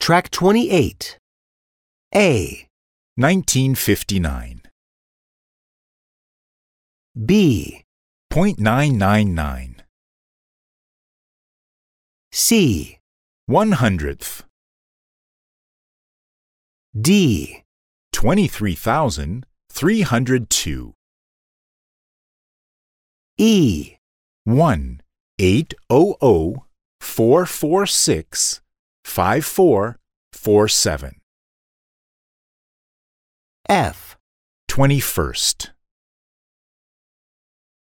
Track 28. A, 1959. B, .999. C, 100th. D, 23,302. E, 1-800-446-5447. F, 21st.